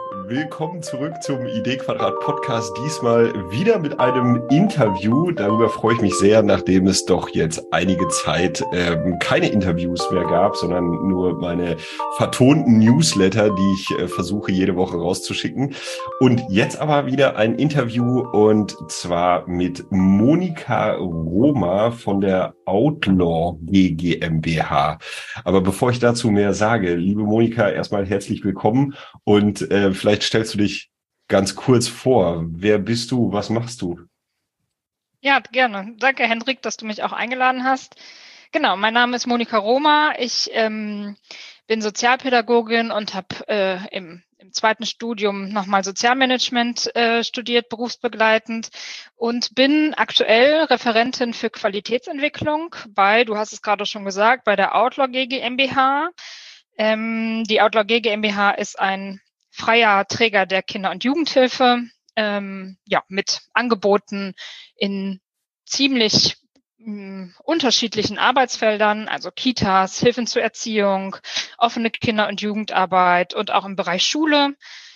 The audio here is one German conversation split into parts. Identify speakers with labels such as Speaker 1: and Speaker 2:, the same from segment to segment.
Speaker 1: Willkommen zurück zum Idee-Quadrat Podcast. Diesmal wieder mit einem Interview. Darüber freue ich mich sehr, nachdem es doch jetzt einige Zeit keine Interviews mehr gab, sondern nur meine vertonten Newsletter, die ich versuche jede Woche rauszuschicken. Und jetzt aber wieder ein Interview und zwar mit Monika Roma von der Outlaw GmbH. Aber bevor ich dazu mehr sage, liebe Monika, erstmal herzlich willkommen. Und vielleicht stellst du dich ganz kurz vor. Wer bist du? Was machst du?
Speaker 2: Ja, gerne. Danke, Hendrik, dass du mich auch eingeladen hast. Genau, mein Name ist Monika Roma. Ich bin Sozialpädagogin und habe im zweiten Studium nochmal Sozialmanagement studiert, berufsbegleitend, und bin aktuell Referentin für Qualitätsentwicklung du hast es gerade schon gesagt, bei der Outlaw GmbH. Die Outlaw GmbH ist ein freier Träger der Kinder- und Jugendhilfe, mit Angeboten in ziemlich unterschiedlichen Arbeitsfeldern, also Kitas, Hilfen zur Erziehung, offene Kinder- und Jugendarbeit und auch im Bereich Schule.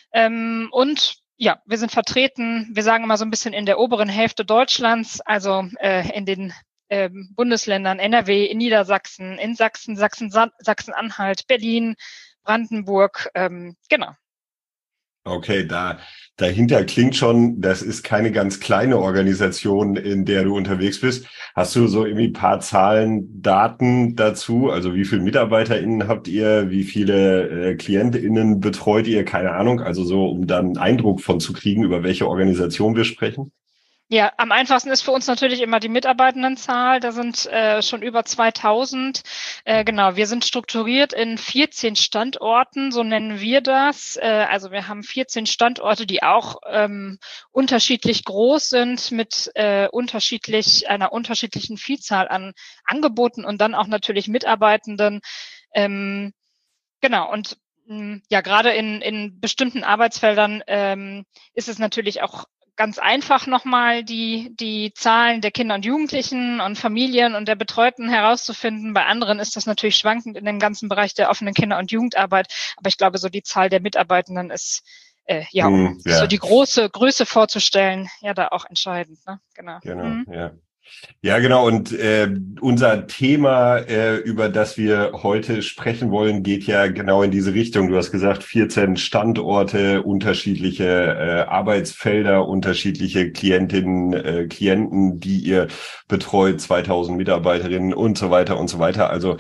Speaker 2: Und ja, wir sind vertreten, wir sagen immer so ein bisschen in der oberen Hälfte Deutschlands, also in den Bundesländern NRW, in Niedersachsen, in Sachsen, Sachsen-Anhalt, Berlin, Brandenburg, genau.
Speaker 1: Okay, dahinter klingt schon, das ist keine ganz kleine Organisation, in der du unterwegs bist. Hast du so irgendwie ein paar Zahlen, Daten dazu? Also wie viele MitarbeiterInnen habt ihr? Wie viele KlientInnen betreut ihr? Keine Ahnung. Also so, um dann einen Eindruck von zu kriegen, über welche Organisation wir sprechen.
Speaker 2: Ja, am einfachsten ist für uns natürlich immer die Mitarbeitendenzahl. Da sind schon über 2000. Genau, wir sind strukturiert in 14 Standorten, so nennen wir das. Also wir haben 14 Standorte, die auch unterschiedlich groß sind, mit einer unterschiedlichen Vielzahl an Angeboten und dann auch natürlich Mitarbeitenden. Genau, und ja, gerade in bestimmten Arbeitsfeldern ist es natürlich auch ganz einfach nochmal die Zahlen der Kinder und Jugendlichen und Familien und der Betreuten herauszufinden. Bei anderen ist das natürlich schwankend in dem ganzen Bereich der offenen Kinder- und Jugendarbeit. Aber ich glaube, so die Zahl der Mitarbeitenden ist, um sich so
Speaker 1: Ja,
Speaker 2: die große Größe vorzustellen, ja da auch entscheidend. Ne? Genau.
Speaker 1: genau, ja. Ja, genau. Und unser Thema, über das wir heute sprechen wollen, geht ja genau in diese Richtung. Du hast gesagt, 14 Standorte, unterschiedliche Arbeitsfelder, unterschiedliche Klientinnen, Klienten, die ihr betreut, 2000 Mitarbeiterinnen und so weiter und so weiter. Also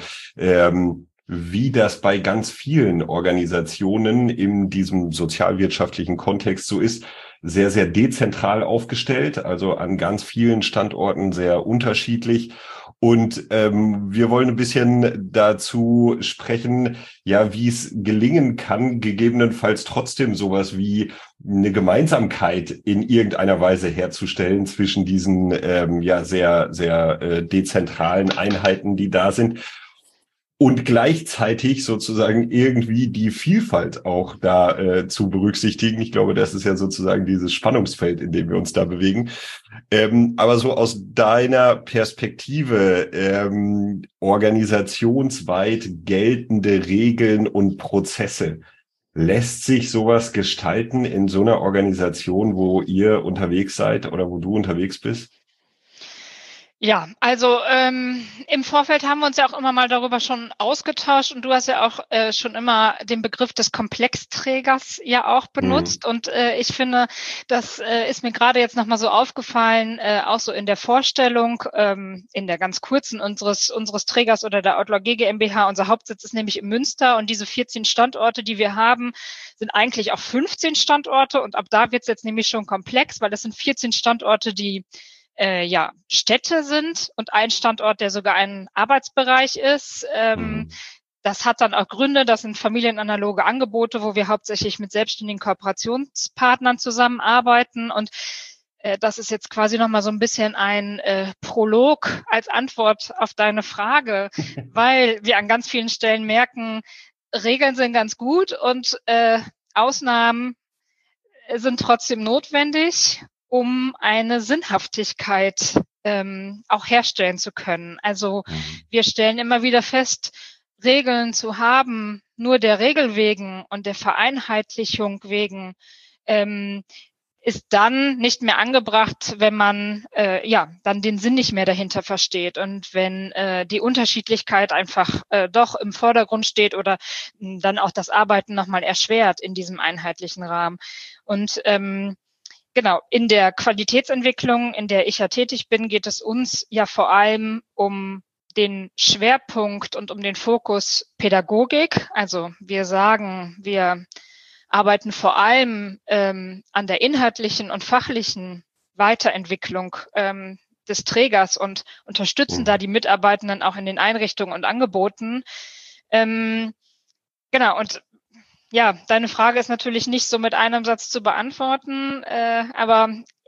Speaker 1: wie das bei ganz vielen Organisationen in diesem sozialwirtschaftlichen Kontext so ist, sehr, sehr dezentral aufgestellt, also an ganz vielen Standorten sehr unterschiedlich. Und wir wollen ein bisschen dazu sprechen, ja, wie es gelingen kann, gegebenenfalls trotzdem sowas wie eine Gemeinsamkeit in irgendeiner Weise herzustellen zwischen diesen ja sehr, sehr dezentralen Einheiten, die da sind und gleichzeitig sozusagen irgendwie die Vielfalt auch da zu berücksichtigen. Ich glaube, das ist ja sozusagen dieses Spannungsfeld, in dem wir uns da bewegen. Aber so aus deiner Perspektive, organisationsweit geltende Regeln und Prozesse, lässt sich sowas gestalten in so einer Organisation, wo ihr unterwegs seid oder wo du unterwegs bist?
Speaker 2: Ja, also im Vorfeld haben wir uns ja auch immer mal darüber schon ausgetauscht und du hast ja auch schon immer den Begriff des Komplexträgers ja auch
Speaker 1: Hm.
Speaker 2: benutzt und ich finde, das ist mir gerade jetzt nochmal so aufgefallen, auch so in der Vorstellung, in der ganz kurzen unseres Trägers oder der Outlaw GmbH. Unser Hauptsitz ist nämlich in Münster und diese 14 Standorte, die wir haben, sind eigentlich auch 15 Standorte und ab da wird es jetzt nämlich schon komplex, weil das sind 14 Standorte, die Städte sind und ein Standort, der sogar ein Arbeitsbereich ist.
Speaker 1: Hm.
Speaker 2: Das hat dann auch Gründe, das sind familienanaloge Angebote, wo wir hauptsächlich mit selbstständigen Kooperationspartnern zusammenarbeiten. Und das ist jetzt quasi nochmal so ein bisschen ein Prolog als Antwort auf deine Frage, weil wir an ganz vielen Stellen merken, Regeln sind ganz gut und Ausnahmen sind trotzdem notwendig, um eine Sinnhaftigkeit auch herstellen zu können. Also
Speaker 1: Hm.
Speaker 2: wir stellen immer wieder fest, Regeln zu haben nur der Regel wegen und der Vereinheitlichung wegen ist dann nicht mehr angebracht, wenn man dann den Sinn nicht mehr dahinter versteht und wenn die Unterschiedlichkeit einfach doch im Vordergrund steht oder dann auch das Arbeiten nochmal erschwert in diesem einheitlichen Rahmen. Und genau, in der Qualitätsentwicklung, in der ich ja tätig bin, geht es uns ja vor allem um den Schwerpunkt und um den Fokus Pädagogik. Also wir sagen, wir arbeiten vor allem an der inhaltlichen und fachlichen Weiterentwicklung des Trägers und unterstützen da die Mitarbeitenden auch in den Einrichtungen und Angeboten. Genau, und ja, deine Frage ist natürlich nicht so mit einem Satz zu beantworten, aber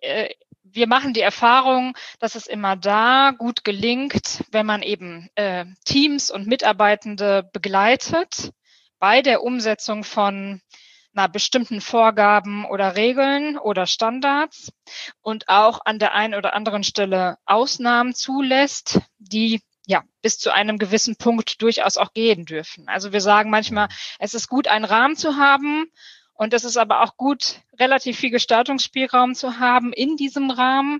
Speaker 2: wir machen die Erfahrung, dass es immer da gut gelingt, wenn man eben Teams und Mitarbeitende begleitet bei der Umsetzung von bestimmten Vorgaben oder Regeln oder Standards und auch an der einen oder anderen Stelle Ausnahmen zulässt, die bis zu einem gewissen Punkt durchaus auch gehen dürfen. Also wir sagen manchmal, es ist gut, einen Rahmen zu haben und es ist aber auch gut, relativ viel Gestaltungsspielraum zu haben in diesem Rahmen,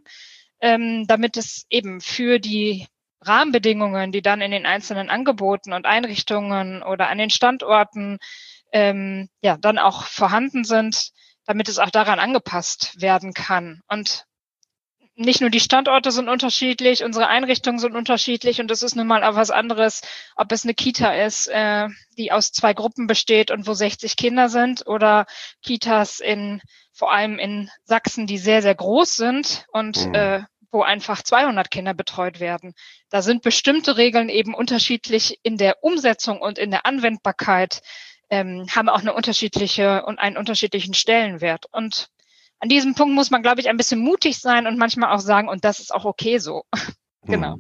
Speaker 2: damit es eben für die Rahmenbedingungen, die dann in den einzelnen Angeboten und Einrichtungen oder an den Standorten dann auch vorhanden sind, damit es auch daran angepasst werden kann. Und nicht nur die Standorte sind unterschiedlich, unsere Einrichtungen sind unterschiedlich und das ist nun mal auch was anderes, ob es eine Kita ist, die aus 2 Gruppen besteht und wo 60 Kinder sind oder Kitas vor allem in Sachsen, die sehr, sehr groß sind und wo einfach 200 Kinder betreut werden. Da sind bestimmte Regeln eben unterschiedlich in der Umsetzung und in der Anwendbarkeit, haben auch einen unterschiedlichen Stellenwert. Und an diesem Punkt muss man, glaube ich, ein bisschen mutig sein und manchmal auch sagen, und das ist auch okay so. Genau.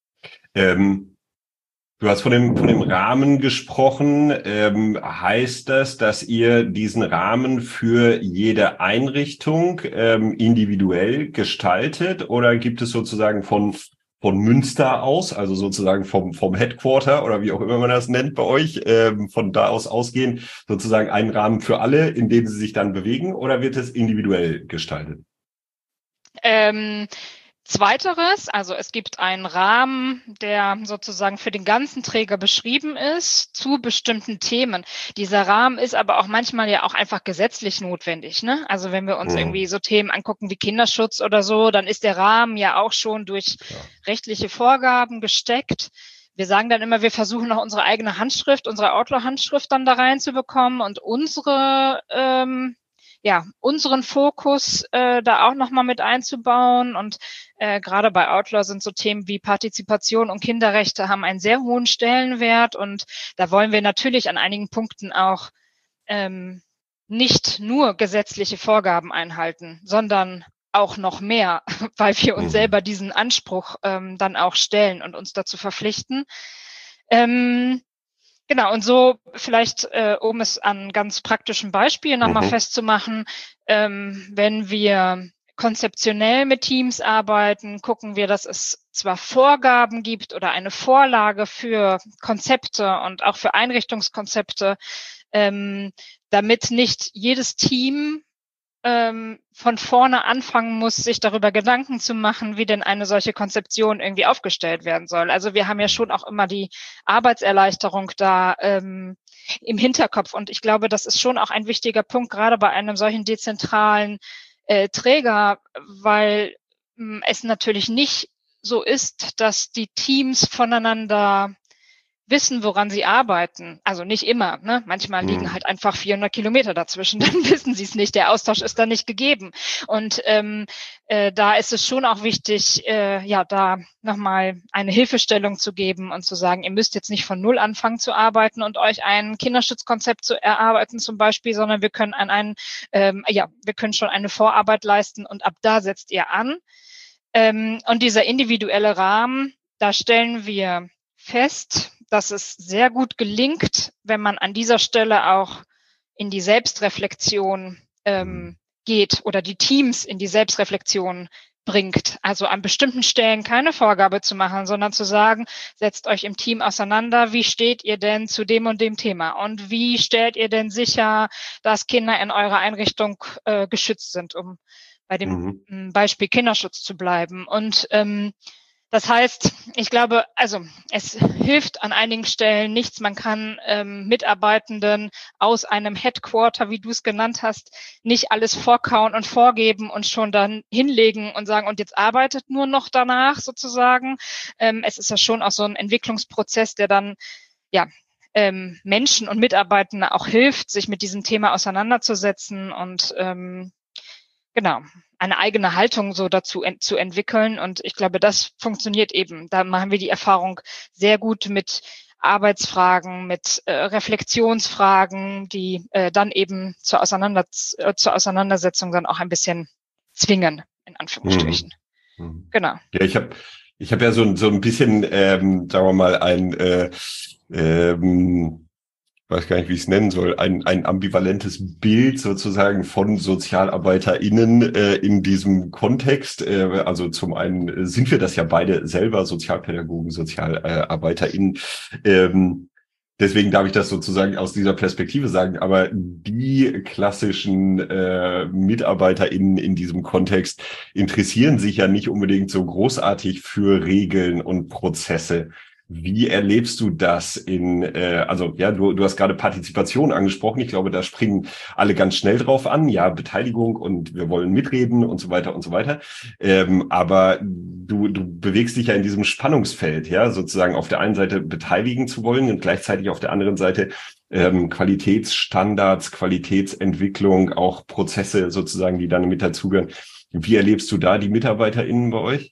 Speaker 1: Du hast von dem Rahmen gesprochen. Heißt das, dass ihr diesen Rahmen für jede Einrichtung individuell gestaltet oder gibt es sozusagen von Münster aus, also sozusagen vom Headquarter oder wie auch immer man das nennt bei euch, von da aus ausgehend sozusagen einen Rahmen für alle, in dem sie sich dann bewegen oder wird es individuell gestaltet?
Speaker 2: Zweiteres, also es gibt einen Rahmen, der sozusagen für den ganzen Träger beschrieben ist zu bestimmten Themen. Dieser Rahmen ist aber auch manchmal ja auch einfach gesetzlich notwendig, ne? Also wenn wir uns irgendwie so Themen angucken wie Kinderschutz oder so, dann ist der Rahmen ja auch schon durch rechtliche Vorgaben gesteckt. Wir sagen dann immer, wir versuchen noch unsere eigene Handschrift, unsere Outlaw-Handschrift dann da reinzubekommen und unseren Fokus da auch nochmal mit einzubauen. Und gerade bei Outlaw sind so Themen wie Partizipation und Kinderrechte haben einen sehr hohen Stellenwert. Und da wollen wir natürlich an einigen Punkten auch nicht nur gesetzliche Vorgaben einhalten, sondern auch noch mehr, weil wir uns selber diesen Anspruch dann auch stellen und uns dazu verpflichten. Genau, und so vielleicht, um es an ganz praktischen Beispielen nochmal festzumachen, wenn wir konzeptionell mit Teams arbeiten, gucken wir, dass es zwar Vorgaben gibt oder eine Vorlage für Konzepte und auch für Einrichtungskonzepte, damit nicht jedes Team von vorne anfangen muss, sich darüber Gedanken zu machen, wie denn eine solche Konzeption irgendwie aufgestellt werden soll. Also wir haben ja schon auch immer die Arbeitserleichterung da im Hinterkopf. Und ich glaube, das ist schon auch ein wichtiger Punkt, gerade bei einem solchen dezentralen Träger, weil es natürlich nicht so ist, dass die Teams voneinander wissen, woran sie arbeiten. Also nicht immer, ne? Manchmal liegen halt einfach 400 Kilometer dazwischen, dann wissen sie es nicht. Der Austausch ist da nicht gegeben. Und da ist es schon auch wichtig, da nochmal eine Hilfestellung zu geben und zu sagen, ihr müsst jetzt nicht von Null anfangen zu arbeiten und euch ein Kinderschutzkonzept zu erarbeiten zum Beispiel, sondern wir können wir können schon eine Vorarbeit leisten und ab da setzt ihr an. Und dieser individuelle Rahmen, da stellen wir fest, dass es sehr gut gelingt, wenn man an dieser Stelle auch in die Selbstreflexion geht oder die Teams in die Selbstreflexion bringt. Also an bestimmten Stellen keine Vorgabe zu machen, sondern zu sagen, setzt euch im Team auseinander, wie steht ihr denn zu dem und dem Thema und wie stellt ihr denn sicher, dass Kinder in eurer Einrichtung geschützt sind, um bei dem Beispiel Kinderschutz zu bleiben. Und das heißt, ich glaube, also es hilft an einigen Stellen nichts. Man kann Mitarbeitenden aus einem Headquarter, wie du es genannt hast, nicht alles vorkauen und vorgeben und schon dann hinlegen und sagen, und jetzt arbeitet nur noch danach sozusagen. Es ist ja schon auch so ein Entwicklungsprozess, der dann Menschen und Mitarbeitenden auch hilft, sich mit diesem Thema auseinanderzusetzen und genau, eine eigene Haltung so dazu zu entwickeln. Und ich glaube, das funktioniert eben. Da machen wir die Erfahrung sehr gut mit Arbeitsfragen, mit Reflexionsfragen, die dann eben zur Auseinandersetzung dann auch ein bisschen zwingen, in Anführungsstrichen. Genau.
Speaker 1: Ja, ich hab ja so ein bisschen, sagen wir mal, weiß gar nicht, wie ich es nennen soll, ein ambivalentes Bild sozusagen von SozialarbeiterInnen in diesem Kontext. Also zum einen sind wir das ja beide selber, Sozialpädagogen, SozialarbeiterInnen. Deswegen darf ich das sozusagen aus dieser Perspektive sagen. Aber die klassischen MitarbeiterInnen in diesem Kontext interessieren sich ja nicht unbedingt so großartig für Regeln und Prozesse. Wie erlebst du das also ja, du hast gerade Partizipation angesprochen. Ich glaube, da springen alle ganz schnell drauf an. Ja, Beteiligung und wir wollen mitreden und so weiter und so weiter. Aber du bewegst dich ja in diesem Spannungsfeld, ja, sozusagen auf der einen Seite beteiligen zu wollen und gleichzeitig auf der anderen Seite Qualitätsstandards, Qualitätsentwicklung, auch Prozesse sozusagen, die dann mit dazugehören. Wie erlebst du da die MitarbeiterInnen bei euch?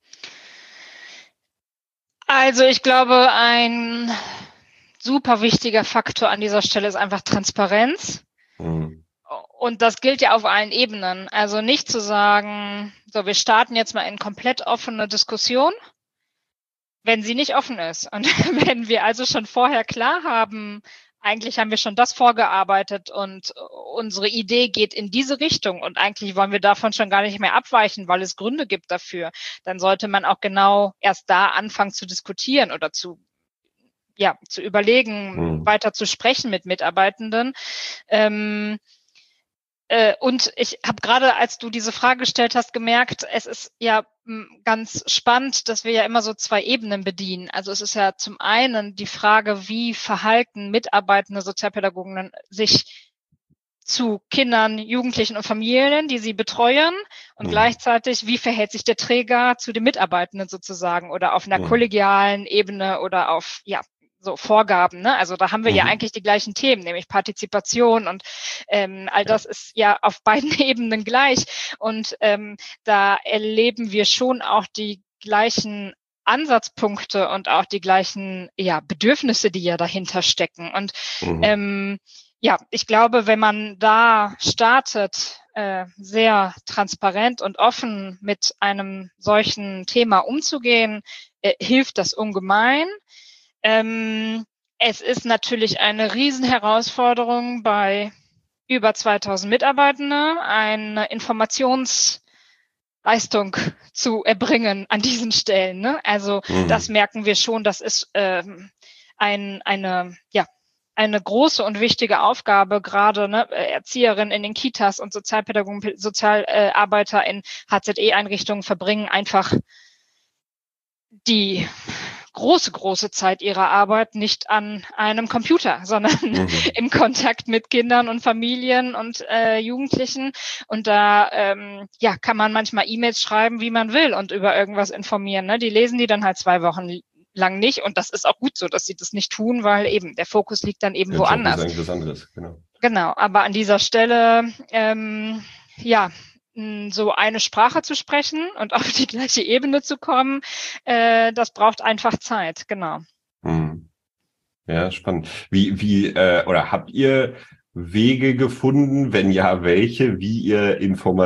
Speaker 2: Also ich glaube, ein super wichtiger Faktor an dieser Stelle ist einfach Transparenz. Und das gilt ja auf allen Ebenen. Also nicht zu sagen, so, wir starten jetzt mal in komplett offene Diskussion, wenn sie nicht offen ist. Und wenn wir also schon vorher klar haben, eigentlich haben wir schon das vorgearbeitet und unsere Idee geht in diese Richtung und eigentlich wollen wir davon schon gar nicht mehr abweichen, weil es Gründe gibt dafür, dann sollte man auch genau erst da anfangen zu diskutieren oder zu überlegen, weiter zu sprechen mit Mitarbeitenden. Und ich habe gerade, als du diese Frage gestellt hast, gemerkt, es ist ja ganz spannend, dass wir ja immer so zwei Ebenen bedienen. Also es ist ja zum einen die Frage, wie verhalten mitarbeitende Sozialpädagogen sich zu Kindern, Jugendlichen und Familien, die sie betreuen und gleichzeitig, wie verhält sich der Träger zu den Mitarbeitenden sozusagen oder auf einer kollegialen Ebene oder auf, so Vorgaben, ne? Also da haben wir ja eigentlich die gleichen Themen, nämlich Partizipation und all das ist ja auf beiden Ebenen gleich. Und da erleben wir schon auch die gleichen Ansatzpunkte und auch die gleichen Bedürfnisse, die ja dahinter stecken. Und ich glaube, wenn man da startet, sehr transparent und offen mit einem solchen Thema umzugehen, hilft das ungemein. Es ist natürlich eine Riesenherausforderung bei über 2000 Mitarbeitenden, eine Informationsleistung zu erbringen an diesen Stellen. Ne? Also das merken wir schon, das ist eine große und wichtige Aufgabe, gerade Erzieherinnen in den Kitas und Sozialpädagogen, Sozialarbeiter in HZE-Einrichtungen verbringen einfach die große Zeit ihrer Arbeit nicht an einem Computer, sondern im Kontakt mit Kindern und Familien und Jugendlichen. Und da kann man manchmal E-Mails schreiben, wie man will und über irgendwas informieren. Ne? Die lesen die dann halt 2 Wochen lang nicht. Und das ist auch gut so, dass sie das nicht tun, weil eben der Fokus liegt dann eben woanders.
Speaker 1: Das ist eigentlich was anderes, genau.
Speaker 2: Genau, aber an dieser Stelle so eine Sprache zu sprechen und auf die gleiche Ebene zu kommen, das braucht einfach Zeit, genau.
Speaker 1: Ja, spannend. Oder habt ihr Wege gefunden, wenn ja, welche, wie ihr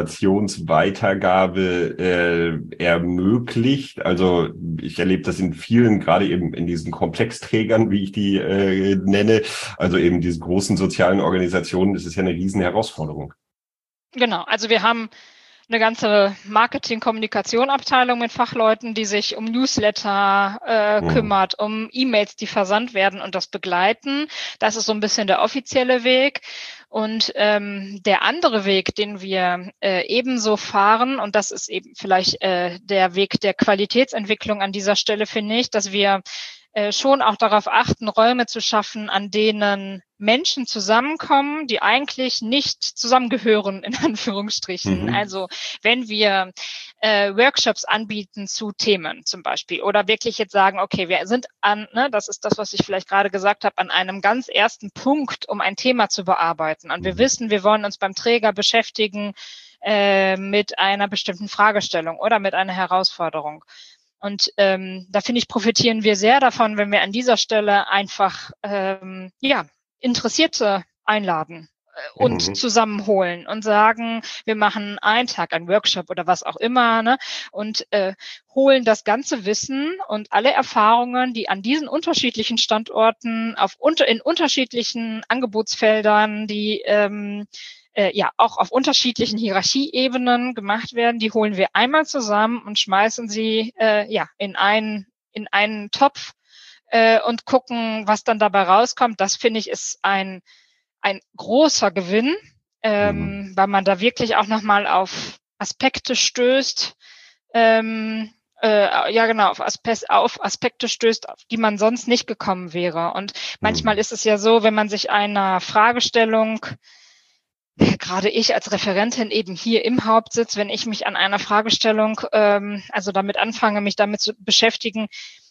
Speaker 1: Informationsweitergabe ermöglicht? Also ich erlebe das in vielen, gerade eben in diesen Komplexträgern, wie ich die nenne, also eben diesen großen sozialen Organisationen, ist es ja eine riesen Herausforderung.
Speaker 2: Genau, also wir haben eine ganze Marketing-Kommunikation-Abteilung mit Fachleuten, die sich um Newsletter kümmert, um E-Mails, die versandt werden und das begleiten. Das ist so ein bisschen der offizielle Weg. Und der andere Weg, den wir ebenso fahren, und das ist eben vielleicht der Weg der Qualitätsentwicklung an dieser Stelle, finde ich, dass wir schon auch darauf achten, Räume zu schaffen, an denen Menschen zusammenkommen, die eigentlich nicht zusammengehören, in Anführungsstrichen. Also wenn wir Workshops anbieten zu Themen zum Beispiel oder wirklich jetzt sagen, okay, wir sind das ist das, was ich vielleicht gerade gesagt habe, an einem ganz ersten Punkt, um ein Thema zu bearbeiten. Und wir wissen, wir wollen uns beim Träger beschäftigen mit einer bestimmten Fragestellung oder mit einer Herausforderung. Und da finde ich, profitieren wir sehr davon, wenn wir an dieser Stelle einfach Interessierte einladen und zusammenholen und sagen, wir machen einen Tag, einen Workshop oder was auch immer, ne, und holen das ganze Wissen und alle Erfahrungen, die an diesen unterschiedlichen Standorten in unterschiedlichen Angebotsfeldern, die auch auf unterschiedlichen Hierarchieebenen gemacht werden, die holen wir einmal zusammen und schmeißen sie in einen Topf und gucken, was dann dabei rauskommt. Das finde ich ist ein großer Gewinn, weil man da wirklich auch nochmal auf Aspekte stößt, auf Aspekte stößt, auf die man sonst nicht gekommen wäre. Und manchmal ist es ja so, wenn man sich einer Fragestellung, gerade ich als Referentin eben hier im Hauptsitz, wenn ich mich an einer Fragestellung, damit anfange, mich damit zu beschäftigen,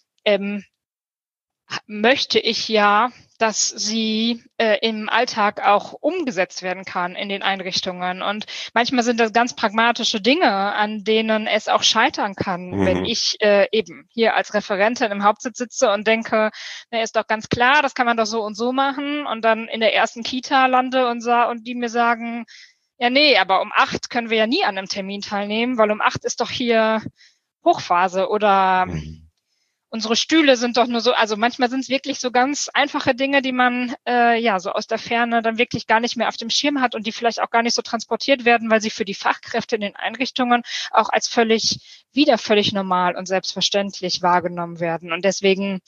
Speaker 2: möchte ich ja, dass sie im Alltag auch umgesetzt werden kann in den Einrichtungen. Und manchmal sind das ganz pragmatische Dinge, an denen es auch scheitern kann, wenn ich eben hier als Referentin im Hauptsitz sitze und denke, ist doch ganz klar, das kann man doch so und so machen, und dann in der ersten Kita lande und die mir sagen, ja, nee, aber um 8 können wir ja nie an einem Termin teilnehmen, weil um 8 ist doch hier Hochphase oder unsere Stühle sind doch nur so, also manchmal sind es wirklich so ganz einfache Dinge, die man so aus der Ferne dann wirklich gar nicht mehr auf dem Schirm hat und die vielleicht auch gar nicht so transportiert werden, weil sie für die Fachkräfte in den Einrichtungen auch als völlig normal und selbstverständlich wahrgenommen werden. Und deswegen,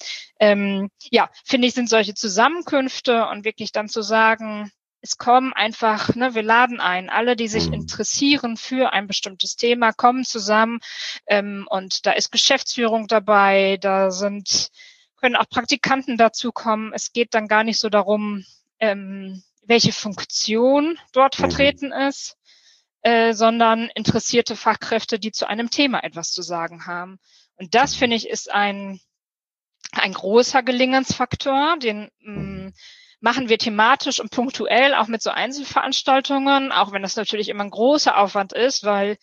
Speaker 2: finde ich, sind solche Zusammenkünfte und wirklich dann zu sagen, es kommen einfach, wir laden ein, alle, die sich interessieren für ein bestimmtes Thema, kommen zusammen, und da ist Geschäftsführung dabei, können auch Praktikanten dazukommen. Es geht dann gar nicht so darum, welche Funktion dort vertreten ist, sondern interessierte Fachkräfte, die zu einem Thema etwas zu sagen haben. Und das, finde ich, ist ein großer Gelingensfaktor, den machen wir thematisch und punktuell auch mit so Einzelveranstaltungen, auch wenn das natürlich immer ein großer Aufwand ist, weil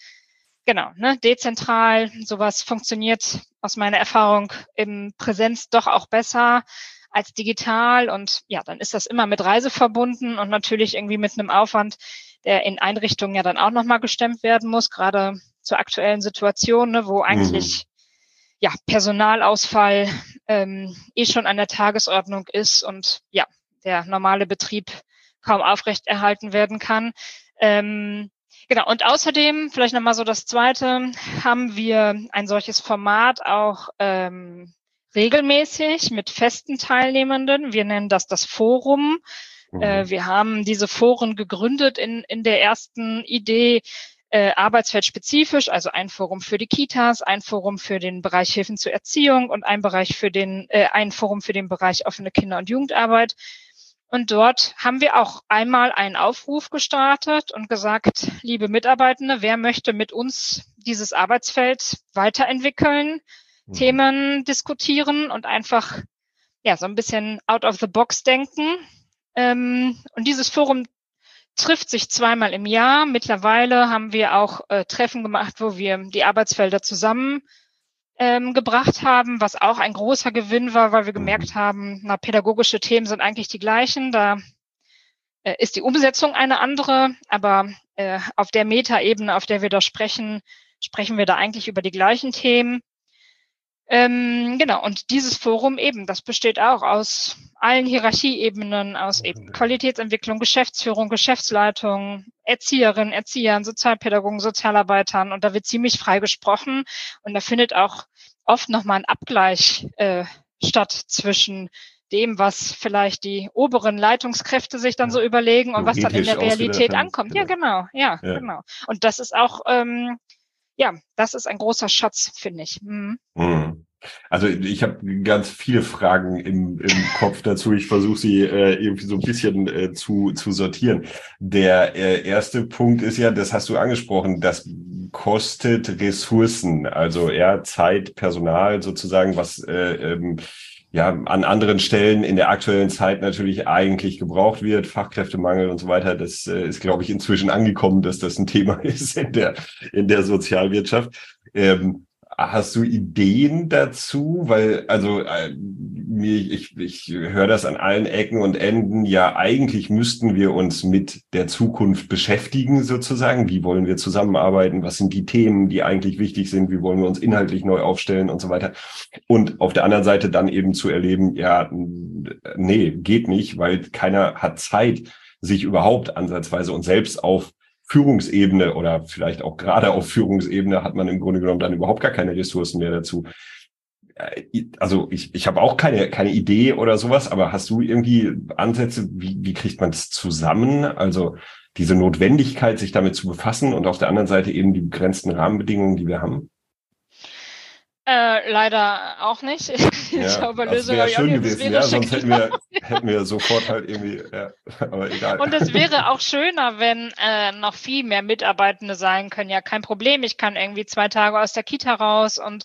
Speaker 2: dezentral sowas funktioniert aus meiner Erfahrung im Präsenz doch auch besser als digital, und ja, dann ist das immer mit Reise verbunden und natürlich irgendwie mit einem Aufwand, der in Einrichtungen ja dann auch nochmal gestemmt werden muss, gerade zur aktuellen Situation, wo eigentlich Personalausfall schon an der Tagesordnung ist und der normale Betrieb kaum aufrechterhalten werden kann. Und außerdem, vielleicht nochmal so das Zweite, haben wir ein solches Format auch regelmäßig mit festen Teilnehmenden. Wir nennen das Forum. Wir haben diese Foren gegründet in der ersten Idee, arbeitsfeldspezifisch, also ein Forum für die Kitas, ein Forum für den Bereich Hilfen zur Erziehung und ein Forum für den Bereich offene Kinder- und Jugendarbeit. Und dort haben wir auch einmal einen Aufruf gestartet und gesagt, liebe Mitarbeitende, wer möchte mit uns dieses Arbeitsfeld weiterentwickeln, Themen diskutieren und einfach so ein bisschen out of the box denken. Und dieses Forum trifft sich zweimal im Jahr. Mittlerweile haben wir auch Treffen gemacht, wo wir die Arbeitsfelder zusammen gebracht haben, was auch ein großer Gewinn war, weil wir gemerkt haben, pädagogische Themen sind eigentlich die gleichen. Da ist die Umsetzung eine andere, aber auf der Metaebene, auf der wir da sprechen wir da eigentlich über die gleichen Themen. Und dieses Forum eben, das besteht auch aus allen Hierarchieebenen, aus eben Qualitätsentwicklung, Geschäftsführung, Geschäftsleitung, Erzieherinnen, Erziehern, Sozialpädagogen, Sozialarbeitern und da wird ziemlich frei gesprochen und da findet auch oft nochmal ein Abgleich statt zwischen dem, was vielleicht die oberen Leitungskräfte sich dann so überlegen und was dann in der Realität ankommt. Genau. Ja, genau. Und das ist auch, das ist ein großer Schatz, finde ich.
Speaker 1: Also ich habe ganz viele Fragen im Kopf dazu. Ich versuche sie irgendwie so ein bisschen zu sortieren. Der erste Punkt ist ja, das hast du angesprochen, das kostet Ressourcen, also Zeit, Personal sozusagen, was an anderen Stellen in der aktuellen Zeit natürlich eigentlich gebraucht wird, Fachkräftemangel und so weiter. Das ist, glaube ich, inzwischen angekommen, dass das ein Thema ist in der Sozialwirtschaft. Hast du Ideen dazu? Weil, also ich höre das an allen Ecken und Enden. Ja, eigentlich müssten wir uns mit der Zukunft beschäftigen, sozusagen. Wie wollen wir zusammenarbeiten? Was sind die Themen, die eigentlich wichtig sind? Wie wollen wir uns inhaltlich neu aufstellen und so weiter? Und auf der anderen Seite dann eben zu erleben, ja, nee, geht nicht, weil keiner hat Zeit, sich überhaupt ansatzweise und selbst auf Führungsebene oder vielleicht auch gerade auf Führungsebene hat man im Grunde genommen dann überhaupt gar keine Ressourcen mehr dazu. Also ich habe auch keine Idee oder sowas, aber hast du irgendwie Ansätze, wie kriegt man es zusammen? Also diese Notwendigkeit, sich damit zu befassen und auf der anderen Seite eben die begrenzten Rahmenbedingungen, die wir haben?
Speaker 2: Leider auch nicht.
Speaker 1: Ja, das wäre schön gewesen, ja, sonst hätten wir sofort halt irgendwie, ja, aber egal.
Speaker 2: Und es wäre auch schöner, wenn noch viel mehr Mitarbeitende sein können. Ja, kein Problem, ich kann irgendwie 2 Tage aus der Kita raus und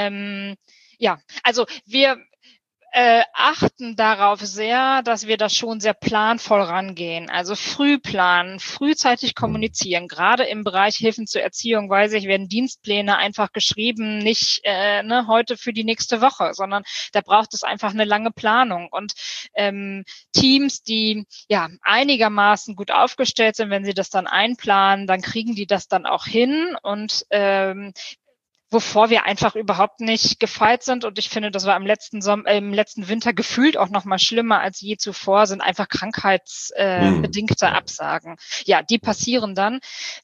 Speaker 2: also wir achten darauf sehr, dass wir das schon sehr planvoll rangehen. Also früh planen, frühzeitig kommunizieren. Gerade im Bereich Hilfen zur Erziehung, weiß ich, werden Dienstpläne einfach geschrieben, nicht heute für die nächste Woche, sondern da braucht es einfach eine lange Planung. Und Teams, die einigermaßen gut aufgestellt sind, wenn sie das dann einplanen, dann kriegen die das dann auch hin und wovor wir einfach überhaupt nicht gefeit sind. Und ich finde, das war im letzten Winter gefühlt auch noch mal schlimmer als je zuvor, sind einfach krankheitsbedingte Absagen. Ja, die passieren dann.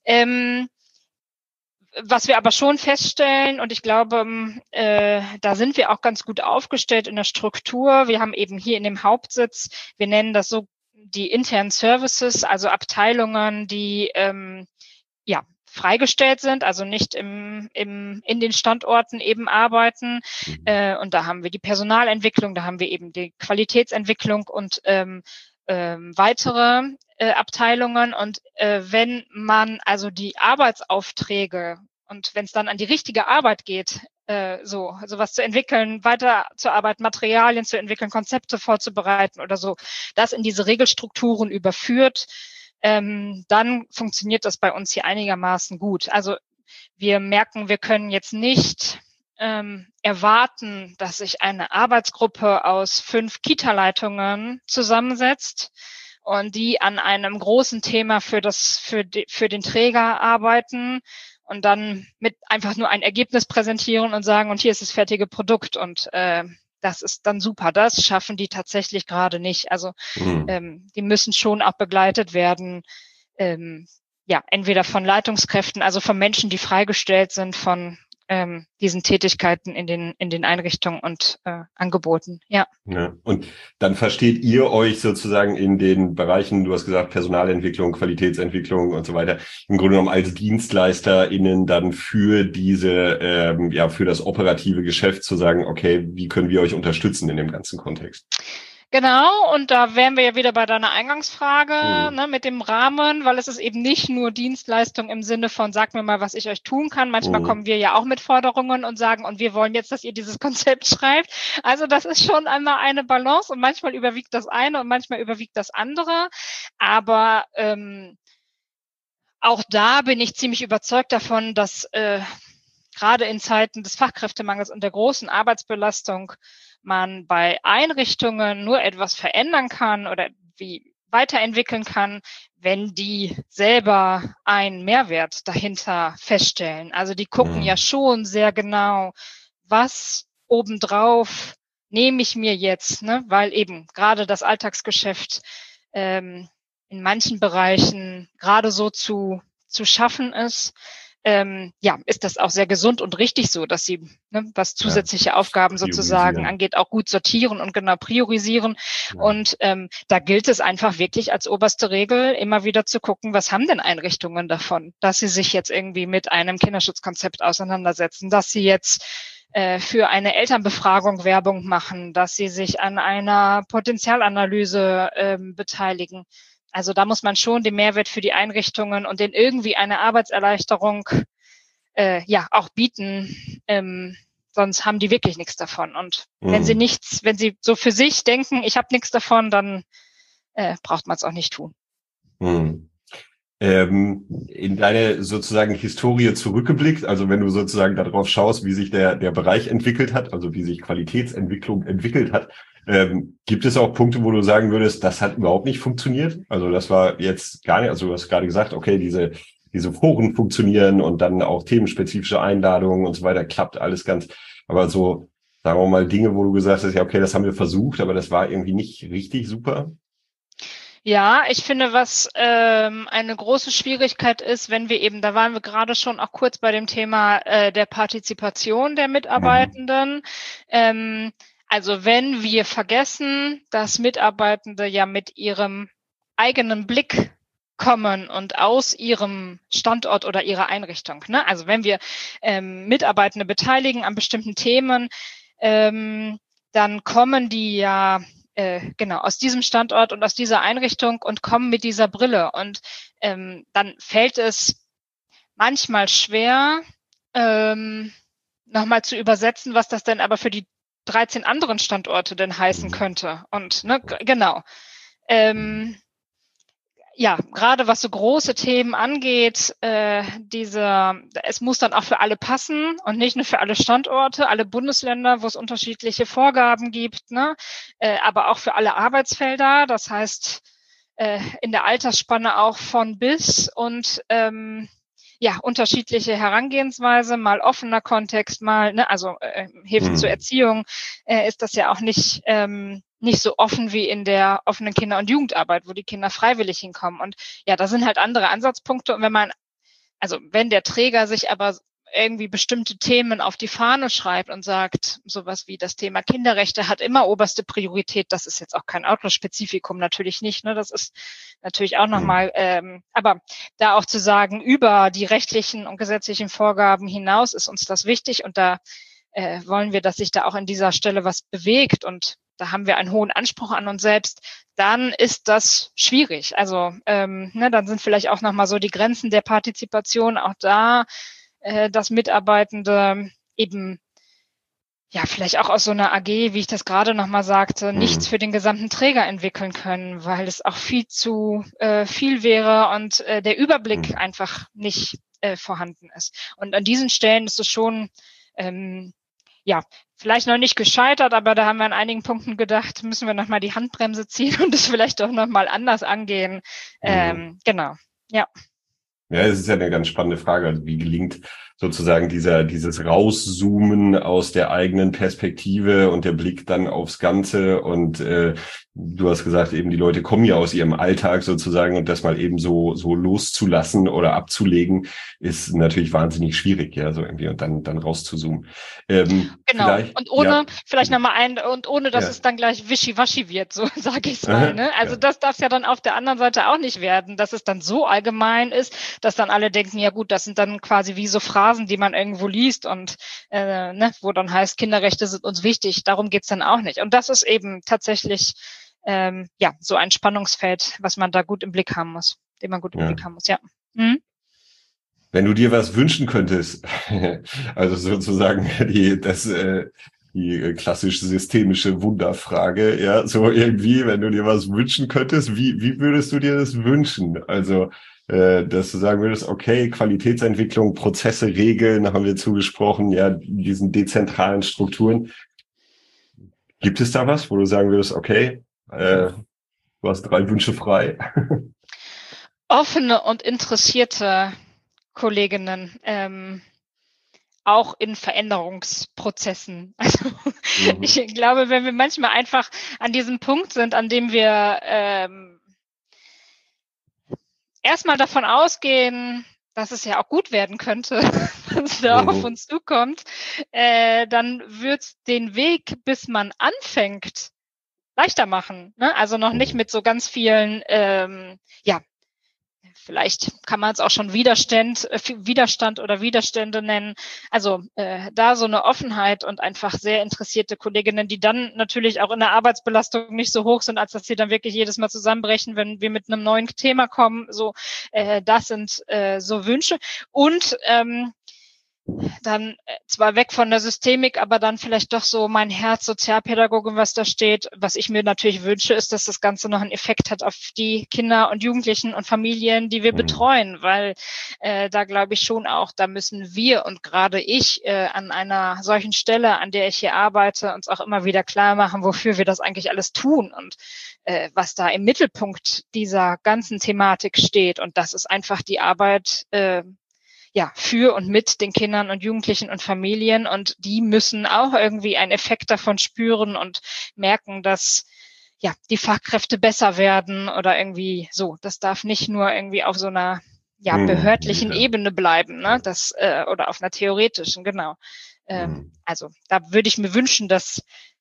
Speaker 2: Was wir aber schon feststellen, und ich glaube, da sind wir auch ganz gut aufgestellt in der Struktur. Wir haben eben hier in dem Hauptsitz, wir nennen das so die internen Services, also Abteilungen, die freigestellt sind, also nicht in den Standorten eben arbeiten. Und da haben wir die Personalentwicklung, da haben wir eben die Qualitätsentwicklung und weitere Abteilungen. Und wenn man also die Arbeitsaufträge und wenn es dann an die richtige Arbeit geht, sowas zu entwickeln, weiterzuarbeiten, Materialien zu entwickeln, Konzepte vorzubereiten oder so, das in diese Regelstrukturen überführt, dann funktioniert das bei uns hier einigermaßen gut. Also wir merken, wir können jetzt nicht erwarten, dass sich eine Arbeitsgruppe aus 5 Kita-Leitungen zusammensetzt und die an einem großen Thema für den Träger arbeiten und dann mit einfach nur ein Ergebnis präsentieren und sagen, und hier ist das fertige Produkt und das ist dann super. Das schaffen die tatsächlich gerade nicht. Also die müssen schon auch begleitet werden, entweder von Leitungskräften, also von Menschen, die freigestellt sind von diesen Tätigkeiten in den Einrichtungen und Angeboten. Ja.
Speaker 1: Und dann versteht ihr euch sozusagen in den Bereichen, du hast gesagt, Personalentwicklung, Qualitätsentwicklung und so weiter, im Grunde genommen als DienstleisterInnen dann für diese, für das operative Geschäft zu sagen, okay, wie können wir euch unterstützen in dem ganzen Kontext?
Speaker 2: Genau, und da wären wir ja wieder bei deiner Eingangsfrage, mit dem Rahmen, weil es ist eben nicht nur Dienstleistung im Sinne von, sag mir mal, was ich euch tun kann. Manchmal kommen wir ja auch mit Forderungen und sagen, und wir wollen jetzt, dass ihr dieses Konzept schreibt. Also das ist schon einmal eine Balance und manchmal überwiegt das eine und manchmal überwiegt das andere. Aber auch da bin ich ziemlich überzeugt davon, dass gerade in Zeiten des Fachkräftemangels und der großen Arbeitsbelastung man bei Einrichtungen nur etwas verändern kann oder wie weiterentwickeln kann, wenn die selber einen Mehrwert dahinter feststellen. Also die gucken ja schon sehr genau, was obendrauf nehme ich mir jetzt, weil eben gerade das Alltagsgeschäft in in manchen Bereichen gerade so zu schaffen ist, ist das auch sehr gesund und richtig so, dass sie, was zusätzliche Aufgaben sozusagen angeht, auch gut sortieren und genau priorisieren. Ja. Und da gilt es einfach wirklich als oberste Regel, immer wieder zu gucken, was haben denn Einrichtungen davon, dass sie sich jetzt irgendwie mit einem Kinderschutzkonzept auseinandersetzen, dass sie jetzt für eine Elternbefragung Werbung machen, dass sie sich an einer Potenzialanalyse beteiligen. Also da muss man schon den Mehrwert für die Einrichtungen und denen irgendwie eine Arbeitserleichterung auch bieten. Sonst haben die wirklich nichts davon. Und wenn sie so für sich denken, ich habe nichts davon, dann braucht man es auch nicht tun.
Speaker 1: In deine sozusagen Historie zurückgeblickt, also wenn du sozusagen darauf schaust, wie sich der Bereich entwickelt hat, also wie sich Qualitätsentwicklung entwickelt hat, gibt es auch Punkte, wo du sagen würdest, das hat überhaupt nicht funktioniert? Also das war jetzt gar nicht, also du hast gerade gesagt, okay, diese Foren funktionieren und dann auch themenspezifische Einladungen und so weiter, klappt alles ganz, aber so, sagen wir mal, Dinge, wo du gesagt hast, ja, okay, das haben wir versucht, aber das war irgendwie nicht richtig super?
Speaker 2: Ja, ich finde, was eine große Schwierigkeit ist, wenn wir eben, da waren wir gerade schon auch kurz bei dem Thema der Partizipation der Mitarbeitenden. Also wenn wir vergessen, dass Mitarbeitende ja mit ihrem eigenen Blick kommen und aus ihrem Standort oder ihrer Einrichtung. Ne? Also wenn wir Mitarbeitende beteiligen an bestimmten Themen, dann kommen die ja aus diesem Standort und aus dieser Einrichtung und kommen mit dieser Brille. Und dann fällt es manchmal schwer, nochmal zu übersetzen, was das denn aber für die 13 anderen Standorte denn heißen könnte. Und genau. Gerade was so große Themen angeht, es muss dann auch für alle passen und nicht nur für alle Standorte, alle Bundesländer, wo es unterschiedliche Vorgaben gibt, aber auch für alle Arbeitsfelder. Das heißt, in der Altersspanne auch von bis und unterschiedliche Herangehensweise, mal offener Kontext, mal, Hilfe zur Erziehung, ist das ja auch nicht so offen wie in der offenen Kinder- und Jugendarbeit, wo die Kinder freiwillig hinkommen. Und ja, da sind halt andere Ansatzpunkte. Und wenn der Träger sich aber irgendwie bestimmte Themen auf die Fahne schreibt und sagt, sowas wie das Thema Kinderrechte hat immer oberste Priorität, das ist jetzt auch kein Outlaw-Spezifikum, natürlich nicht, das ist natürlich auch nochmal, aber da auch zu sagen, über die rechtlichen und gesetzlichen Vorgaben hinaus ist uns das wichtig und da wollen wir, dass sich da auch an dieser Stelle was bewegt und da haben wir einen hohen Anspruch an uns selbst, dann ist das schwierig. Also dann sind vielleicht auch nochmal so die Grenzen der Partizipation auch da, dass Mitarbeitende eben vielleicht auch aus so einer AG, wie ich das gerade nochmal sagte, nichts für den gesamten Träger entwickeln können, weil es auch viel zu viel wäre und der Überblick einfach nicht vorhanden ist. Und an diesen Stellen ist es schon vielleicht noch nicht gescheitert, aber da haben wir an einigen Punkten gedacht, müssen wir nochmal die Handbremse ziehen und es vielleicht doch nochmal anders angehen. Genau, ja.
Speaker 1: Ja, es ist ja eine ganz spannende Frage. Also wie gelingt sozusagen dieses Rauszoomen aus der eigenen Perspektive und der Blick dann aufs Ganze? Und du hast gesagt, eben die Leute kommen ja aus ihrem Alltag sozusagen und das mal eben so loszulassen oder abzulegen, ist natürlich wahnsinnig schwierig, ja, so irgendwie und dann rauszuzoomen.
Speaker 2: Genau. Und ohne, dass es dann gleich wischiwaschi wird, so sage ich es mal. Ne? Also das darf es ja dann auf der anderen Seite auch nicht werden, dass es dann so allgemein ist, dass dann alle denken, ja gut, das sind dann quasi wie so Phrasen, die man irgendwo liest und wo dann heißt, Kinderrechte sind uns wichtig. Darum geht's dann auch nicht. Und das ist eben tatsächlich so ein Spannungsfeld, was man da gut im Blick haben muss, den man gut im Blick haben muss, ja.
Speaker 1: Wenn du dir was wünschen könntest, also sozusagen die klassisch systemische Wunderfrage, ja, so irgendwie, wenn du dir was wünschen könntest, wie würdest du dir das wünschen? Also, dass du sagen würdest, okay, Qualitätsentwicklung, Prozesse, Regeln, haben wir zugesprochen, ja, diesen dezentralen Strukturen. Gibt es da was, wo du sagen würdest, okay, du hast 3 Wünsche frei?
Speaker 2: Offene und interessierte Kolleginnen, auch in Veränderungsprozessen. Also ich glaube, wenn wir manchmal einfach an diesem Punkt sind, an dem wir erstmal davon ausgehen, dass es ja auch gut werden könnte, was da auf uns zukommt, dann wird's den Weg, bis man anfängt, leichter machen. Ne? Also noch nicht mit so ganz vielen, vielleicht kann man es auch schon Widerstand oder Widerstände nennen. Also da so eine Offenheit und einfach sehr interessierte Kolleginnen, die dann natürlich auch in der Arbeitsbelastung nicht so hoch sind, als dass sie dann wirklich jedes Mal zusammenbrechen, wenn wir mit einem neuen Thema kommen. So, das sind so Wünsche. Und dann zwar weg von der Systemik, aber dann vielleicht doch so mein Herz Sozialpädagogin, was da steht. Was ich mir natürlich wünsche, ist, dass das Ganze noch einen Effekt hat auf die Kinder und Jugendlichen und Familien, die wir betreuen, weil da glaube ich schon auch, da müssen wir und gerade ich an einer solchen Stelle, an der ich hier arbeite, uns auch immer wieder klar machen, wofür wir das eigentlich alles tun und was da im Mittelpunkt dieser ganzen Thematik steht. Und das ist einfach die Arbeit für und mit den Kindern und Jugendlichen und Familien. Und die müssen auch irgendwie einen Effekt davon spüren und merken, dass die Fachkräfte besser werden oder irgendwie so. Das darf nicht nur irgendwie auf so einer behördlichen Ebene bleiben, ne? Das oder auf einer theoretischen, genau. Also da würde ich mir wünschen, dass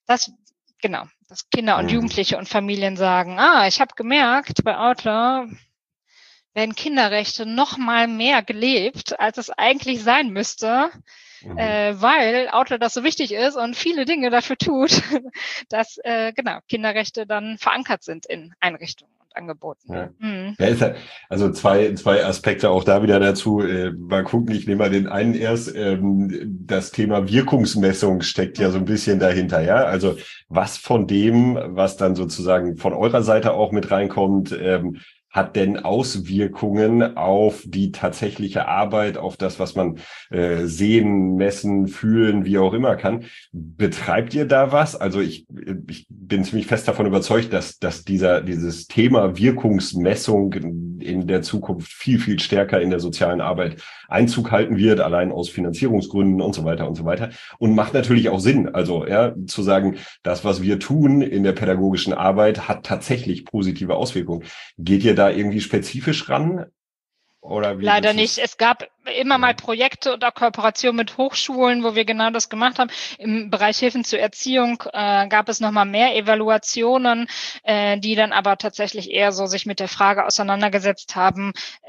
Speaker 2: Kinder und Jugendliche und Familien sagen, ich habe gemerkt, bei Outlaw werden Kinderrechte noch mal mehr gelebt, als es eigentlich sein müsste, weil Outlaw das so wichtig ist und viele Dinge dafür tut, dass Kinderrechte dann verankert sind in Einrichtungen und Angeboten.
Speaker 1: Ja. Ja, ist ja, also zwei Aspekte auch da wieder dazu. Mal gucken, ich nehme mal den einen erst. Das Thema Wirkungsmessung steckt ja so ein bisschen dahinter, ja. Also was von dem, was dann sozusagen von eurer Seite auch mit reinkommt, hat denn Auswirkungen auf die tatsächliche Arbeit, auf das, was man sehen, messen, fühlen, wie auch immer kann? Betreibt ihr da was? Also ich bin ziemlich fest davon überzeugt, dass dieses Thema Wirkungsmessung in der Zukunft viel, viel stärker in der sozialen Arbeit Einzug halten wird, allein aus Finanzierungsgründen und so weiter und so weiter. Und macht natürlich auch Sinn, also zu sagen, das, was wir tun in der pädagogischen Arbeit, hat tatsächlich positive Auswirkungen. Geht ihr da irgendwie spezifisch ran? Oder wie
Speaker 2: Leider nicht. Es gab immer mal Projekte oder Kooperationen mit Hochschulen, wo wir genau das gemacht haben. Im Bereich Hilfen zur Erziehung gab es nochmal mehr Evaluationen, die dann aber tatsächlich eher so sich mit der Frage auseinandergesetzt haben,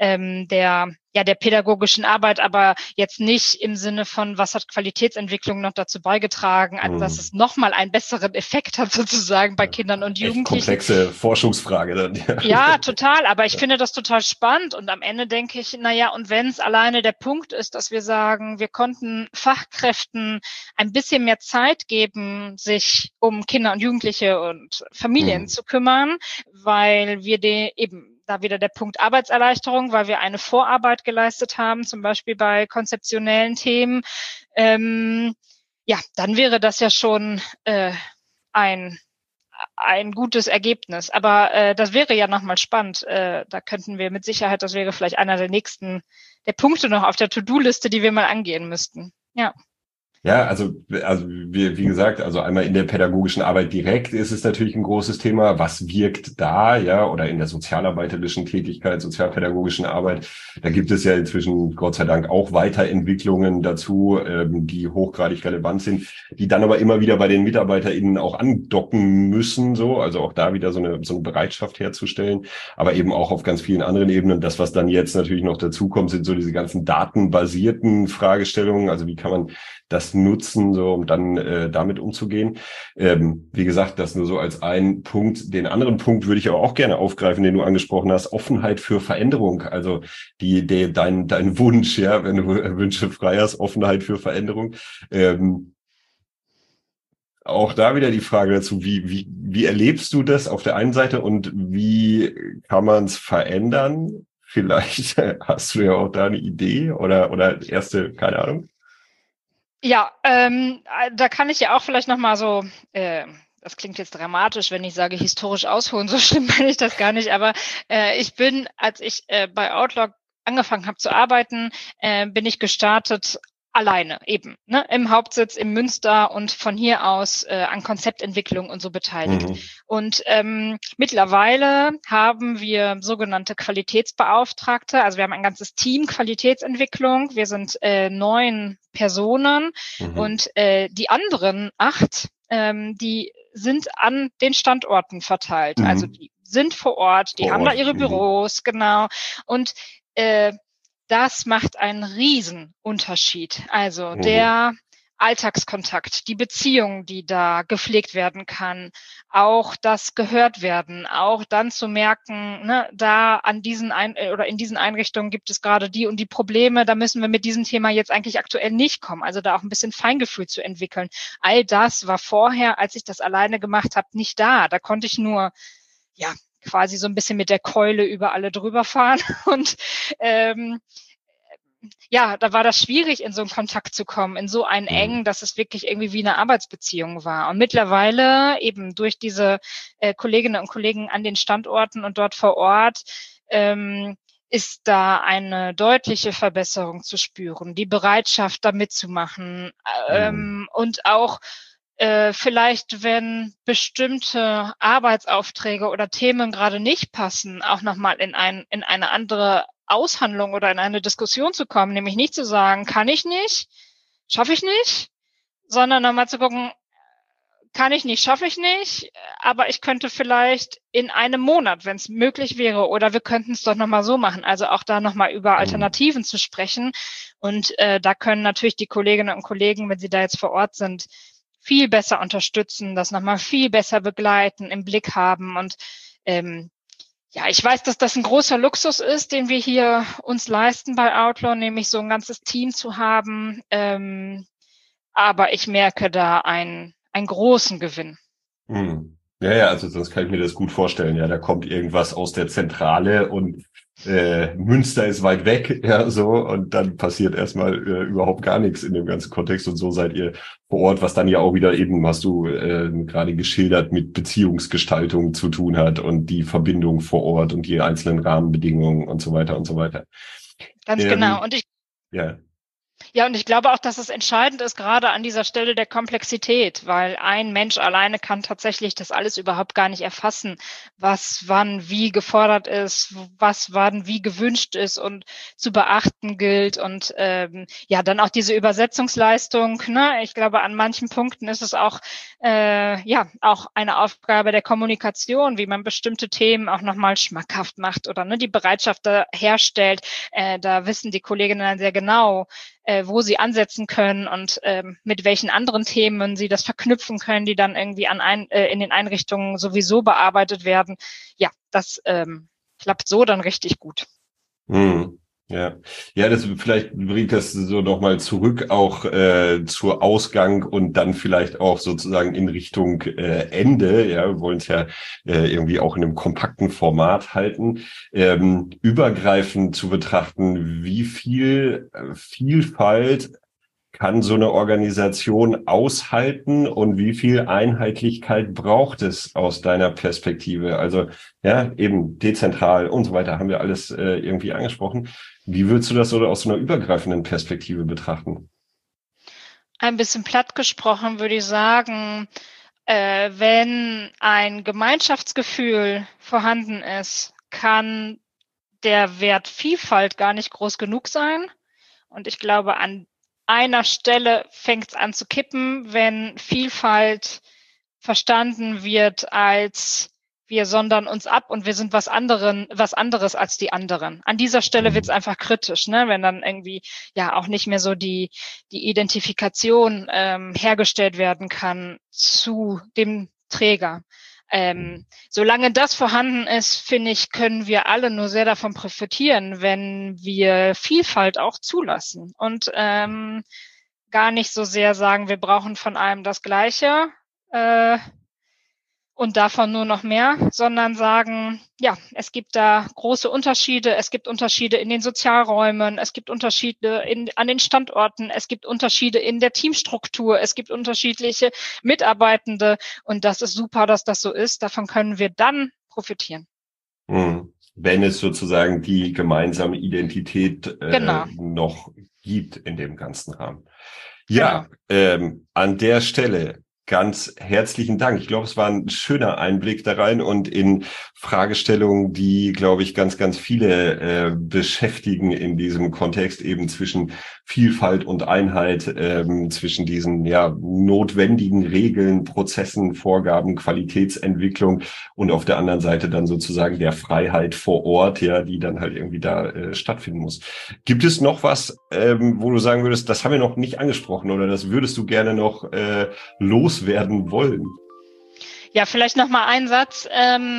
Speaker 2: der pädagogischen Arbeit, aber jetzt nicht im Sinne von, was hat Qualitätsentwicklung noch dazu beigetragen, also dass es nochmal einen besseren Effekt hat sozusagen bei Kindern und Jugendlichen.
Speaker 1: Echt komplexe Forschungsfrage dann.
Speaker 2: Ja, total, aber ich finde das total spannend und am Ende denke ich, und wenn es alleine der Punkt ist, dass wir sagen, wir konnten Fachkräften ein bisschen mehr Zeit geben, sich um Kinder und Jugendliche und Familien zu kümmern, weil wir da wieder der Punkt Arbeitserleichterung, weil wir eine Vorarbeit geleistet haben, zum Beispiel bei konzeptionellen Themen, dann wäre das ja schon ein gutes Ergebnis. Aber das wäre ja nochmal spannend. Da könnten wir mit Sicherheit, das wäre vielleicht einer der Punkte noch auf der To-Do-Liste, die wir mal angehen müssten. Ja.
Speaker 1: Ja, also wie gesagt, also einmal in der pädagogischen Arbeit direkt ist es natürlich ein großes Thema. Was wirkt da, ja, oder in der sozialarbeiterischen Tätigkeit, sozialpädagogischen Arbeit? Da gibt es ja inzwischen, Gott sei Dank, auch Weiterentwicklungen dazu, die hochgradig relevant sind, die dann aber immer wieder bei den MitarbeiterInnen auch andocken müssen, so, also auch da wieder so eine Bereitschaft herzustellen, aber eben auch auf ganz vielen anderen Ebenen. Das, was dann jetzt natürlich noch dazu kommt, sind so diese ganzen datenbasierten Fragestellungen. Also wie kann man das nutzen, so um dann damit umzugehen. Wie gesagt, das nur so als ein Punkt. Den anderen Punkt würde ich aber auch gerne aufgreifen, den du angesprochen hast: Offenheit für Veränderung. Also dein Wunsch, ja, wenn du Wünsche frei hast, Offenheit für Veränderung. Auch da wieder die Frage dazu: Wie erlebst du das auf der einen Seite und wie kann man es verändern? Vielleicht hast du ja auch da eine Idee oder erste, keine Ahnung.
Speaker 2: Ja, da kann ich ja auch vielleicht nochmal so, das klingt jetzt dramatisch, wenn ich sage historisch ausholen, so schlimm meine ich das gar nicht, aber als ich bei Outlook angefangen habe zu arbeiten, bin ich gestartet alleine eben, ne, im Hauptsitz in Münster und von hier aus an Konzeptentwicklung und so beteiligt. Und mittlerweile haben wir sogenannte Qualitätsbeauftragte, also wir haben ein ganzes Team Qualitätsentwicklung, wir sind 9 Personen und die anderen 8, die sind an den Standorten verteilt, also die sind vor Ort, die haben da ihre Büros, genau, und das macht einen Riesenunterschied. Also der Alltagskontakt, die Beziehung, die da gepflegt werden kann, auch das gehört werden, auch dann zu merken, ne, da an diesen in diesen Einrichtungen gibt es gerade die und die Probleme, da müssen wir mit diesem Thema jetzt eigentlich aktuell nicht kommen. Also da auch ein bisschen Feingefühl zu entwickeln. All das war vorher, als ich das alleine gemacht habe, nicht da. Da konnte ich nur, ja, quasi so ein bisschen mit der Keule über alle drüber fahren und ja, da war das schwierig, in so einen Kontakt zu kommen, in so einen engen, dass es wirklich irgendwie wie eine Arbeitsbeziehung war. Und mittlerweile eben durch diese Kolleginnen und Kollegen an den Standorten und dort vor Ort ist da eine deutliche Verbesserung zu spüren. Die Bereitschaft, da mitzumachen und auch vielleicht, wenn bestimmte Arbeitsaufträge oder Themen gerade nicht passen, auch nochmal in eine andere Aushandlung oder in eine Diskussion zu kommen, nämlich nicht zu sagen, kann ich nicht, schaffe ich nicht, sondern nochmal zu gucken, kann ich nicht, schaffe ich nicht, aber ich könnte vielleicht in einem Monat, wenn es möglich wäre, oder wir könnten es doch nochmal so machen, also auch da nochmal über Alternativen zu sprechen. Und da können natürlich die Kolleginnen und Kollegen, wenn sie da jetzt vor Ort sind, viel besser unterstützen, das nochmal viel besser begleiten, im Blick haben. Und ja, ich weiß, dass das ein großer Luxus ist, den wir hier uns leisten bei Outlaw, nämlich so ein ganzes Team zu haben. Aber ich merke da einen großen Gewinn.
Speaker 1: Ja, also sonst kann ich mir das gut vorstellen. Ja, da kommt irgendwas aus der Zentrale und Münster ist weit weg, ja, so, und dann passiert erstmal überhaupt gar nichts in dem ganzen Kontext und so seid ihr vor Ort, was dann ja auch wieder eben, hast du gerade geschildert, mit Beziehungsgestaltung zu tun hat und die Verbindung vor Ort und die einzelnen Rahmenbedingungen und so weiter und so weiter.
Speaker 2: Ganz genau. Und und ich glaube auch, dass es entscheidend ist, gerade an dieser Stelle der Komplexität, weil ein Mensch alleine kann tatsächlich das alles überhaupt gar nicht erfassen, was wann wie gefordert ist, was wann wie gewünscht ist und zu beachten gilt. Und dann auch diese Übersetzungsleistung, ne? Ich glaube, an manchen Punkten ist es auch auch eine Aufgabe der Kommunikation, wie man bestimmte Themen auch nochmal schmackhaft macht oder die Bereitschaft da herstellt. Da wissen die Kolleginnen dann sehr genau, wo sie ansetzen können und mit welchen anderen Themen sie das verknüpfen können, die dann irgendwie in den Einrichtungen sowieso bearbeitet werden. Ja, das klappt so dann richtig gut.
Speaker 1: Ja, das vielleicht bringt das so nochmal zurück auch zur Ausgang und dann vielleicht auch sozusagen in Richtung Ende. Ja, wir wollen es ja irgendwie auch in einem kompakten Format halten, übergreifend zu betrachten, wie viel Vielfalt kann so eine Organisation aushalten und wie viel Einheitlichkeit braucht es aus deiner Perspektive? Also ja, eben dezentral und so weiter haben wir alles irgendwie angesprochen. Wie würdest du das so aus so einer übergreifenden Perspektive betrachten?
Speaker 2: Ein bisschen platt gesprochen würde ich sagen, wenn ein Gemeinschaftsgefühl vorhanden ist, kann der Wert Vielfalt gar nicht groß genug sein. Und ich glaube, an einer Stelle fängt es an zu kippen, wenn Vielfalt verstanden wird als wir sondern uns ab und wir sind was anderes als die anderen. An dieser Stelle wird es einfach kritisch, ne? Wenn dann irgendwie auch nicht mehr so die Identifikation hergestellt werden kann zu dem Träger. Solange das vorhanden ist, finde ich, können wir alle nur sehr davon profitieren, wenn wir Vielfalt auch zulassen und gar nicht so sehr sagen, wir brauchen von allem das Gleiche und davon nur noch mehr, sondern sagen, ja, es gibt da große Unterschiede, es gibt Unterschiede in den Sozialräumen, es gibt Unterschiede an den Standorten, es gibt Unterschiede in der Teamstruktur, es gibt unterschiedliche Mitarbeitende und das ist super, dass das so ist. Davon können wir dann profitieren.
Speaker 1: Wenn es sozusagen die gemeinsame Identität noch gibt in dem ganzen Rahmen. Ja, an der Stelle ganz herzlichen Dank. Ich glaube, es war ein schöner Einblick da rein und in Fragestellungen, die, glaube ich, ganz, ganz viele beschäftigen in diesem Kontext, eben zwischen Vielfalt und Einheit, zwischen diesen notwendigen Regeln, Prozessen, Vorgaben, Qualitätsentwicklung und auf der anderen Seite dann sozusagen der Freiheit vor Ort, die dann halt irgendwie da stattfinden muss. Gibt es noch was, wo du sagen würdest, das haben wir noch nicht angesprochen oder das würdest du gerne noch loswerden wollen?
Speaker 2: Ja, vielleicht noch mal ein Satz.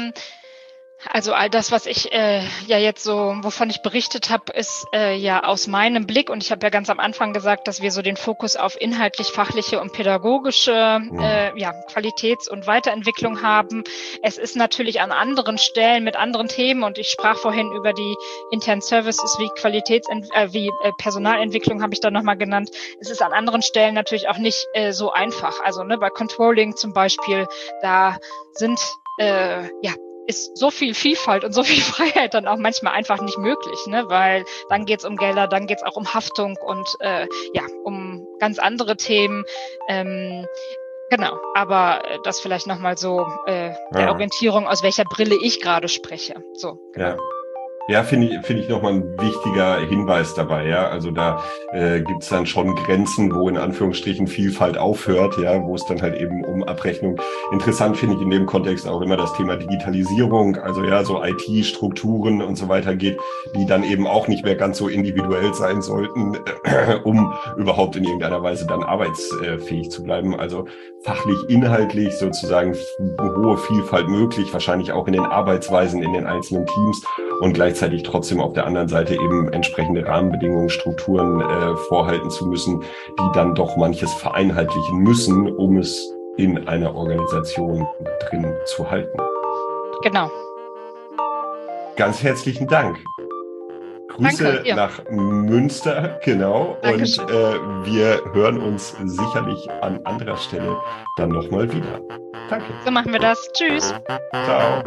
Speaker 2: Also all das, was ich jetzt so, wovon ich berichtet habe, ist aus meinem Blick, und ich habe ja ganz am Anfang gesagt, dass wir so den Fokus auf inhaltlich-fachliche und pädagogische Qualitäts- und Weiterentwicklung haben. Es ist natürlich an anderen Stellen mit anderen Themen, und ich sprach vorhin über die internen Services wie Personalentwicklung habe ich da nochmal genannt. Es ist an anderen Stellen natürlich auch nicht so einfach. Also bei Controlling zum Beispiel, da sind ist so viel Vielfalt und so viel Freiheit dann auch manchmal einfach nicht möglich, ne? Weil dann geht's um Gelder, dann geht's auch um Haftung und um ganz andere Themen. Genau, aber das vielleicht nochmal so der Orientierung, aus welcher Brille ich gerade spreche. So, genau.
Speaker 1: Ja, finde ich nochmal ein wichtiger Hinweis dabei, Also da gibt's dann schon Grenzen, wo in Anführungsstrichen Vielfalt aufhört, wo es dann halt eben um Abrechnung. Interessant finde ich in dem Kontext auch immer das Thema Digitalisierung, also so IT-Strukturen und so weiter geht, die dann eben auch nicht mehr ganz so individuell sein sollten, um überhaupt in irgendeiner Weise dann arbeitsfähig zu bleiben. Also fachlich, inhaltlich sozusagen hohe Vielfalt möglich, wahrscheinlich auch in den Arbeitsweisen in den einzelnen Teams und gleichzeitig trotzdem auf der anderen Seite eben entsprechende Rahmenbedingungen, Strukturen vorhalten zu müssen, die dann doch manches vereinheitlichen müssen, um es in einer Organisation drin zu halten.
Speaker 2: Genau.
Speaker 1: Ganz herzlichen Dank. Grüße nach Münster, genau. Dankeschön. Und wir hören uns sicherlich an anderer Stelle dann nochmal wieder. Danke.
Speaker 2: So machen wir das. Tschüss.
Speaker 1: Ciao.